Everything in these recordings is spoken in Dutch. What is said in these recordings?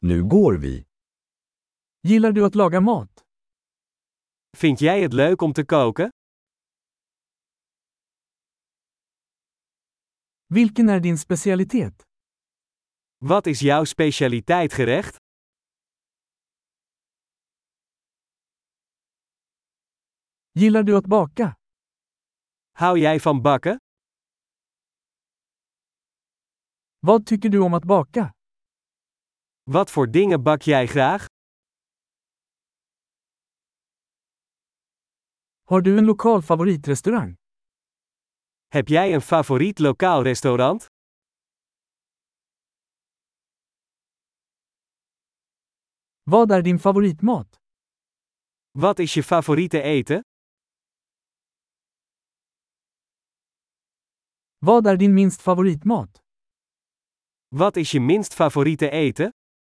Nu går vi. Gillar du att laga mat? Vind jij het leuk om te koken? Vilken är din specialitet? Wat is jouw specialiteitgerecht? Gillar du att baka? Hou jij van bakken? Vad tycker du om att baka? Wat voor dingen bak jij graag? Har du en lokal favoritrestaurang? Heb jij een favoriet lokaal restaurant? Vad är din favoritmat? Wat is je favoriete eten? Vad är din minst favoritmat? Wat is je minst favoriete eten?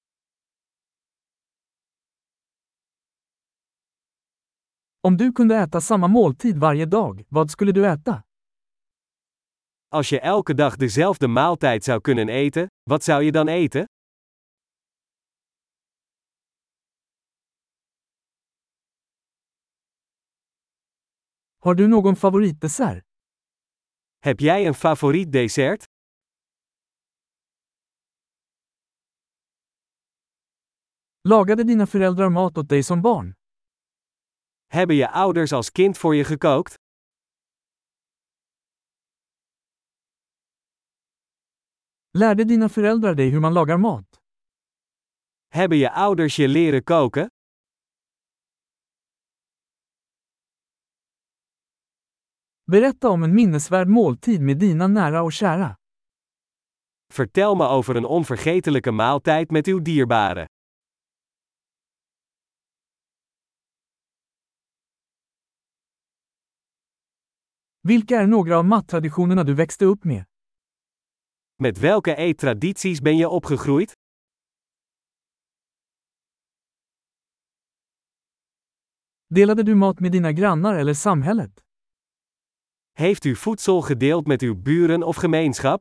Om du kunde äta samma måltid varje dag, vad skulle du äta? Als je elke dag dezelfde maaltijd zou kunnen eten, wat zou je dan eten? Har du någon favoritdessert? Heb jij een favoriet dessert? Lagade dina föräldrar mat åt dig som barn? Hebben je ouders als kind voor je gekookt? Lärde dina föräldrar dig hur man lagar mat? Hebben je ouders je leren koken? Berätta om en minnesvärd måltid med dina nära och kära. Vertel me over een onvergetelijke maaltijd met uw dierbaren. Vilka är några av mattraditionerna du växte upp med? Met welke eettradities ben je opgegroeid? Delade du mat med dina grannar eller samhället? Heeft u voedsel gedeeld met uw buren of gemeenschap?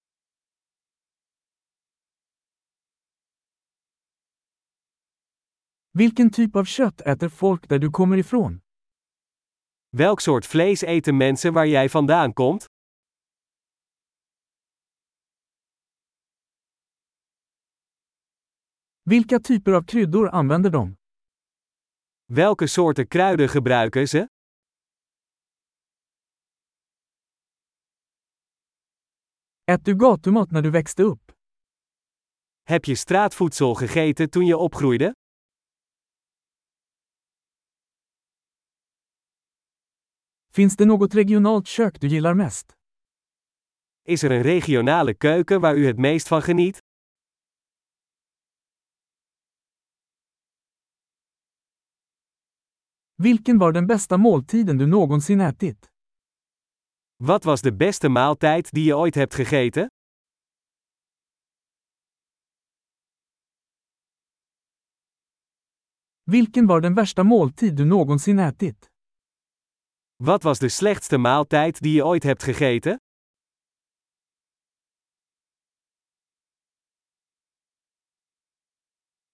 Vilken typ av kött äter folk där du kommer ifrån? Welk soort vlees eten mensen waar jij vandaan komt? Vilka typer av kryddor använder de? Welke soorten kruiden gebruiken ze? Ät du gatumat när du växte upp? Heb je straatvoedsel gegeten toen je opgroeide? Finns det något regionalt kök du gillar mest? Is er een regionale keuken waar u het meest van geniet? Vilken var den bästa måltiden du någonsin ätit? Wat was de beste maaltijd die je ooit hebt gegeten? Vilken var den värsta måltid du någonsin ätit? Wat was de slechtste maaltijd die je ooit hebt gegeten?